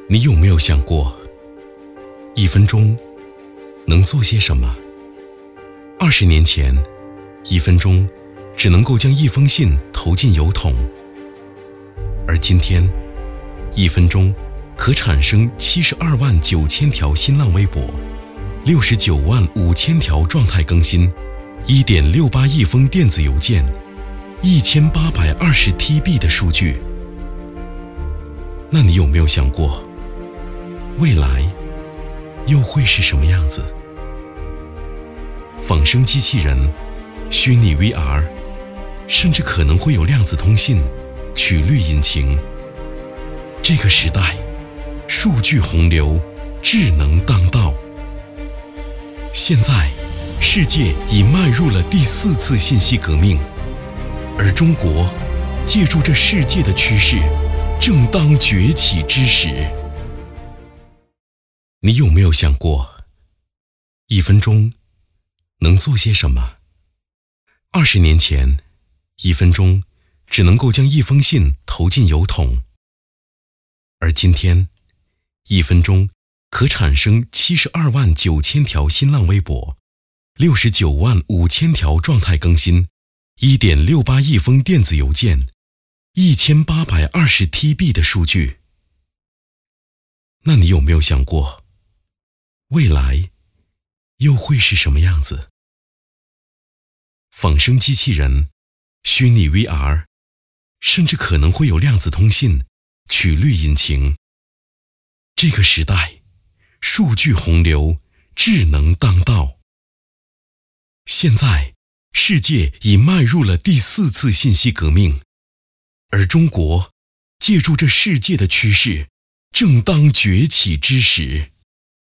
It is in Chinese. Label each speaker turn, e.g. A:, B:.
A: 你有没有想过，1分钟能做些什么？20年前，1分钟只能够将1封信投进邮筒，而今天，1分钟可产生72万9千条新浪微博，69万5千条状态更新，1.68亿封电子邮件，1820 TB 的数据。那你有没有想过，未来又会是什么样子？仿生机器人、虚拟 VR， 甚至可能会有量子通信、曲率引擎。这个时代，数据洪流，智能当道。现在，世界已迈入了第4次信息革命，而中国借助这世界的趋势，正当崛起之时。你有没有想过，1分钟能做些什么？20年前，1分钟只能够将1封信投进邮筒，而今天，1分钟可产生72万9千条新浪微博，69万5千条状态更新，1.68亿封电子邮件，1820 TB 的数据。那你有没有想过，未来又会是什么样子？仿生机器人、虚拟 VR， 甚至可能会有量子通信、曲率引擎。这个时代，数据洪流，智能当道。现在，世界已迈入了第4次信息革命，而中国借助这世界的趋势，正当崛起之时。